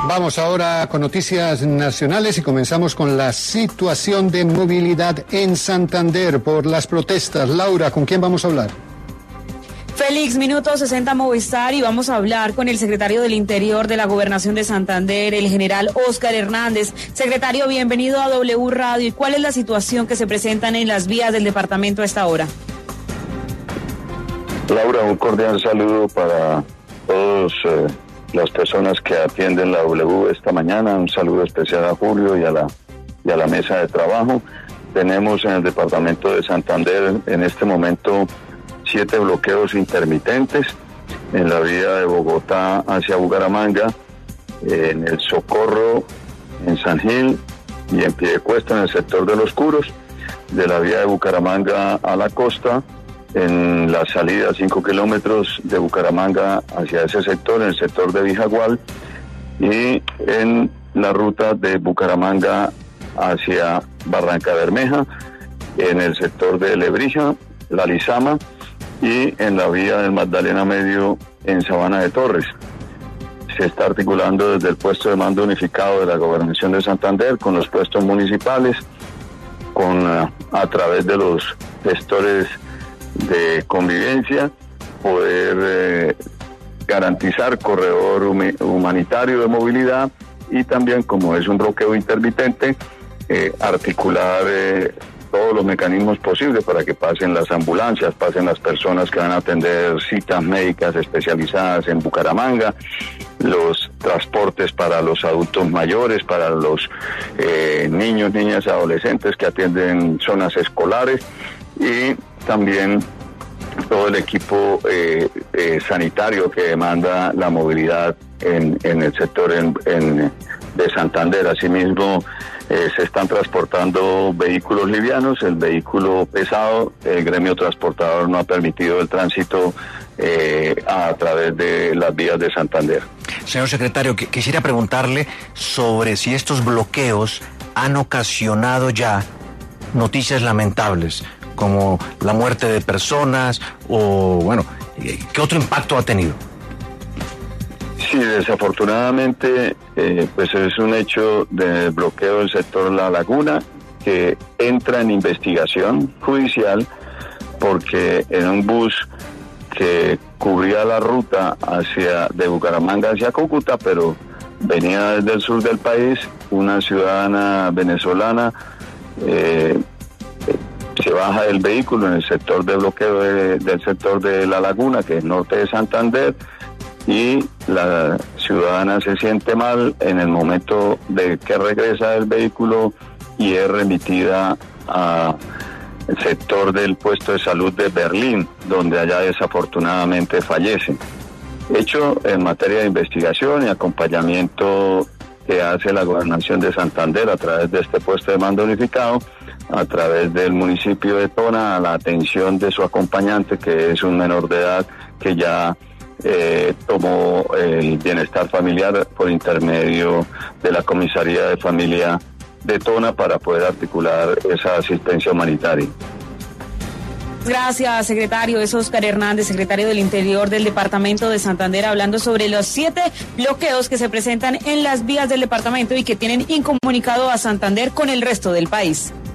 Vamos ahora con noticias nacionales y comenzamos con la situación de movilidad en Santander por las protestas. Laura, ¿con quién vamos a hablar? Félix, minuto 60 Movistar, y vamos a hablar con el secretario del Interior de la Gobernación de Santander, el general Óscar Hernández. Secretario, bienvenido a W Radio. ¿Y cuál es la situación que se presentan en las vías del departamento a esta hora? Laura, un cordial saludo para todos las personas que atienden la W esta mañana. Un saludo especial a Julio y a la mesa de trabajo. Tenemos en el departamento de Santander en este momento 7 bloqueos intermitentes en la vía de Bogotá hacia Bucaramanga, en el Socorro, en San Gil y en Piedecuesta, en el sector de Los Curos, de la vía de Bucaramanga a la costa, en la salida 5 kilómetros de Bucaramanga hacia ese sector, en el sector de Vijagual, y en la ruta de Bucaramanga hacia Barranca Bermeja, en el sector de Lebrija, La Lizama, y en la vía del Magdalena Medio en Sabana de Torres. Se está articulando desde el puesto de mando unificado de la Gobernación de Santander con los puestos municipales, a través de los gestores de convivencia, poder garantizar corredor humanitario de movilidad, y también, como es un bloqueo intermitente, articular todos los mecanismos posibles para que pasen las ambulancias, pasen las personas que van a atender citas médicas especializadas en Bucaramanga, los transportes para los adultos mayores, para los niños, niñas, adolescentes que atienden zonas escolares, y también todo el equipo sanitario que demanda la movilidad en el sector de Santander. Asimismo, se están transportando vehículos livianos, el vehículo pesado, el gremio transportador no ha permitido el tránsito a través de las vías de Santander. Señor secretario, quisiera preguntarle sobre si estos bloqueos han ocasionado ya noticias lamentables, como la muerte de personas, o bueno, ¿qué otro impacto ha tenido? Sí, desafortunadamente, pues es un hecho de bloqueo del sector La Laguna que entra en investigación judicial, porque en un bus que cubría la ruta de Bucaramanga hacia Cúcuta, pero venía desde el sur del país, una ciudadana venezolana se baja del vehículo en el sector de bloqueo del sector de La Laguna, que es norte de Santander, y la ciudadana se siente mal en el momento de que regresa del vehículo y es remitida al sector del puesto de salud de Berlín, donde allá desafortunadamente fallece. Hecho en materia de investigación y acompañamiento que hace la Gobernación de Santander a través de este puesto de mando unificado, a través del municipio de Tona, a la atención de su acompañante, que es un menor de edad que ya tomó el bienestar familiar por intermedio de la Comisaría de Familia de Tona para poder articular esa asistencia humanitaria. Gracias, secretario. Es Óscar Hernández, secretario del Interior del Departamento de Santander, hablando sobre los 7 bloqueos que se presentan en las vías del departamento y que tienen incomunicado a Santander con el resto del país.